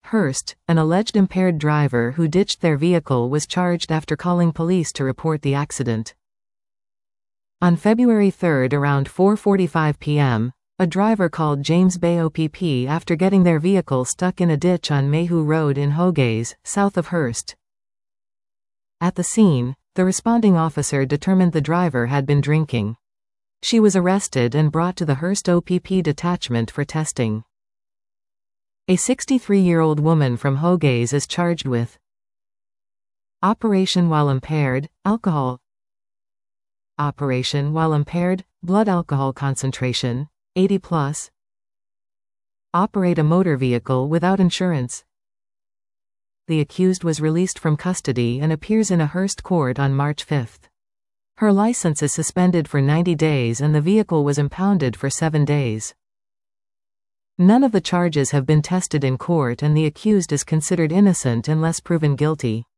Hearst, an alleged impaired driver who ditched their vehicle, was charged after calling police to report the accident. On February 3 around 4:45 p.m., a driver called James Bay OPP after getting their vehicle stuck in a ditch on Mayhew Road in Hogaze, south of Hearst. At the scene, the responding officer determined the driver had been drinking. She was arrested and brought to the Hearst OPP detachment for testing. A 63-year-old woman from Hogaze is charged with operation while impaired, alcohol. Operation while impaired, blood alcohol concentration, 80+. Operate a motor vehicle without insurance. The accused was released from custody and appears in a Hearst court on March 5. Her license is suspended for 90 days and the vehicle was impounded for 7 days. None of the charges have been tested in court and the accused is considered innocent unless proven guilty.